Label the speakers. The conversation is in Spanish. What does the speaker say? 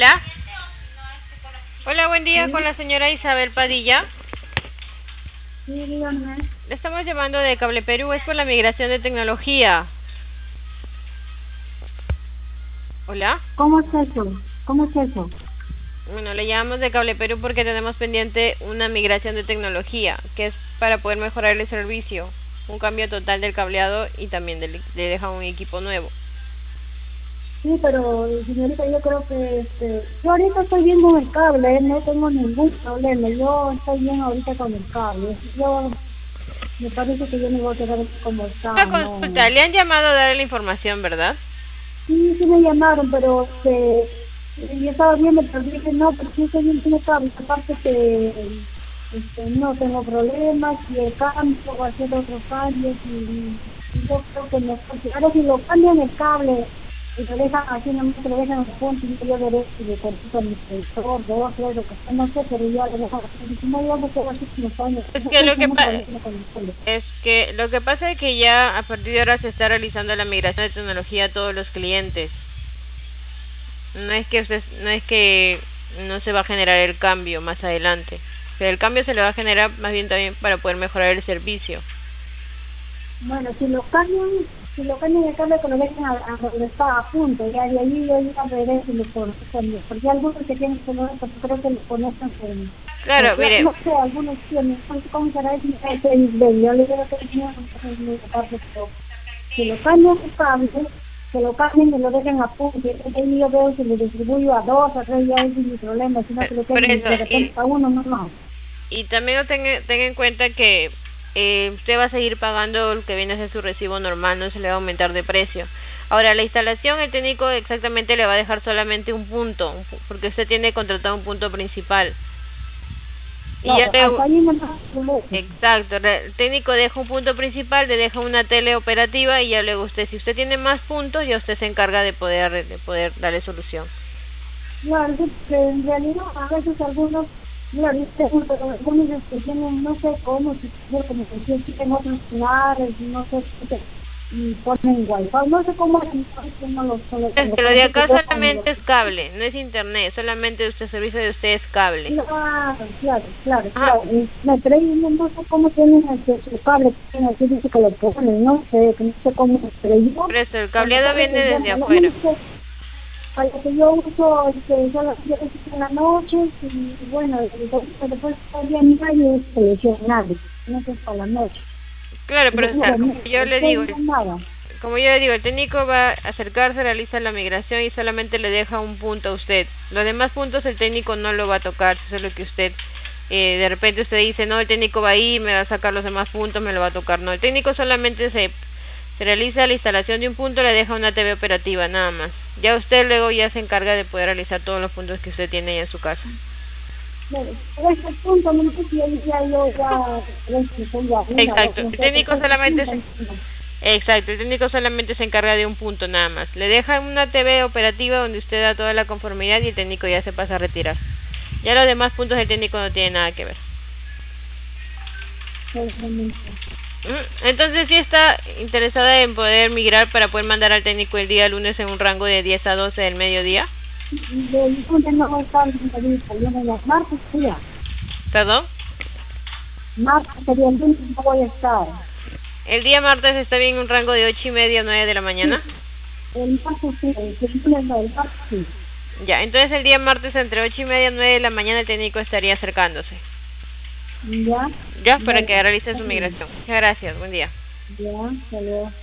Speaker 1: Hola. Hola, buen día, con la señora Isabel Padilla.
Speaker 2: Sí, dígame.
Speaker 1: Le estamos llamando de Cable Perú, es por la migración de tecnología. Hola.
Speaker 2: ¿Cómo es eso? ¿Cómo es eso?
Speaker 1: Bueno, le llamamos de Cable Perú porque tenemos pendiente una migración de tecnología, que es para poder mejorar el servicio, un cambio total del cableado y también le deja un equipo nuevo.
Speaker 2: Sí, pero señorita, yo creo que yo ahorita estoy bien con el cable, no tengo ningún problema. Yo estoy bien ahorita con el cable. Yo me parece que yo me voy a quedar como
Speaker 1: Una
Speaker 2: está,
Speaker 1: consulta,
Speaker 2: no.
Speaker 1: le han llamado a darle la información, ¿verdad?
Speaker 2: Sí, sí me llamaron, pero yo estaba viendo, pero dije no, porque sí estoy bien con el cable. Aparte que no tengo problemas y el cambio va a hacer otros cambios y yo creo que mejor. Ahora si lo cambian el cable y lo dejan así, no me lo dejan en el punto y yo veré si le consigo a mi sensor, dos, tres, lo que sea, no sé, pero ya lo dejo así. Si no, yo no quiero así como está, no
Speaker 1: Es que
Speaker 2: tengo problema con el cable.
Speaker 1: lo que pasa es que ya a partir de ahora se está realizando la migración de tecnología a todos los clientes. No es que no se va a generar el cambio más adelante. Pero el cambio se le va a generar más bien también para poder mejorar el servicio.
Speaker 2: Bueno, si lo cambian el cable que lo dejen a donde está a punto, ya de ahí yo ya veré si lo cambio, porque algunos que tienen que poner, pues creo que lo conectan
Speaker 1: Claro, mire,
Speaker 2: no sé, algunos tienen, no sé cómo será ese nivel, yo le digo que tiene muy aparte, pero si lo cambian el cable, que lo cambien y lo dejen a punto, y ahí yo veo si lo distribuyo a dos, a tres, ya ese es mi problema, sino que lo
Speaker 1: por
Speaker 2: queden
Speaker 1: eso,
Speaker 2: de repente a uno nomás.
Speaker 1: y también tenga en cuenta que usted va a seguir pagando lo que viene a ser su recibo normal, no se le va a aumentar de precio. Ahora, la instalación, el técnico exactamente le va a dejar solamente un punto, porque usted tiene contratado un punto principal. Y ya
Speaker 2: Claro, hasta ahí no más problema.
Speaker 1: exacto, el técnico deja un punto principal, le deja una tele operativa y ya luego usted, si usted tiene más puntos, ya usted se encarga de poder darle solución.
Speaker 2: Claro, es que en realidad a veces algunos, claro, pero algunos tienen, no sé cómo, si como que sí tienen otros celulares, no sé, y ponen wifi, no sé cómo es, no lo solo tengo,
Speaker 1: Pero
Speaker 2: pero
Speaker 1: de
Speaker 2: sí que
Speaker 1: acá
Speaker 2: yo cuando,
Speaker 1: solamente es cable, no es internet, solamente el servicio de usted es cable.
Speaker 2: claro,
Speaker 1: Ajá,
Speaker 2: y me traen, no sé cómo tienen su cable, tienen así, dice que lo ponen, no sé, que no sé cómo, pero yo,
Speaker 1: por eso el
Speaker 2: cuando
Speaker 1: cableado
Speaker 2: sale
Speaker 1: viene
Speaker 2: que
Speaker 1: desde
Speaker 2: llama, no
Speaker 1: afuera.
Speaker 2: me sé, para lo que yo uso son las 7 en la noche y bueno, después todavía no hay seleccionable, no es para la noche.
Speaker 1: Claro,
Speaker 2: Y
Speaker 1: pero o
Speaker 2: luego
Speaker 1: sea,
Speaker 2: después no nada.
Speaker 1: como yo le digo, el técnico va a acercarse, realiza la migración y solamente le deja un punto a usted. Los demás puntos el técnico no lo va a tocar, eso es lo que usted, de repente usted dice, no, el técnico va ahí, me va a sacar los demás puntos, me lo va a tocar. No, el técnico solamente se realiza la instalación de un punto, le deja una TV operativa, nada más. Ya usted luego ya se encarga de poder realizar todos los puntos que usted tiene ya en su casa.
Speaker 2: Bueno, pero ese punto, no sé si ahí ya yo ya, que son ya una, dos,
Speaker 1: Exacto,
Speaker 2: no
Speaker 1: el
Speaker 2: sé,
Speaker 1: técnico
Speaker 2: pero ese
Speaker 1: solamente
Speaker 2: punto,
Speaker 1: se
Speaker 2: no.
Speaker 1: Exacto, el técnico solamente se encarga de un punto nada más. Le dejan una TV operativa donde usted da toda la conformidad y el técnico ya se pasa a retirar. Ya los demás puntos el técnico no tiene nada que ver. Entonces sí está interesada en poder migrar para poder mandar al técnico el día lunes en un rango de 10 a 12 del mediodía.
Speaker 2: De dónde no voy a estar en entrevista, yo me llamo martes, sería,
Speaker 1: ¿Perdón?
Speaker 2: martes sería el lunes, no voy a estar.
Speaker 1: El día martes está bien en un rango de 8:30 a 9 de la mañana.
Speaker 2: Sí, el martes sí, el lunes no, el martes sí.
Speaker 1: Ya, entonces el día martes entre 8:30 y 9 de la mañana el técnico estaría acercándose.
Speaker 2: Ya,
Speaker 1: Ya, para
Speaker 2: bueno,
Speaker 1: que realice
Speaker 2: está
Speaker 1: su
Speaker 2: bien.
Speaker 1: migración. Muchas gracias, buen día.
Speaker 2: Ya, hasta luego.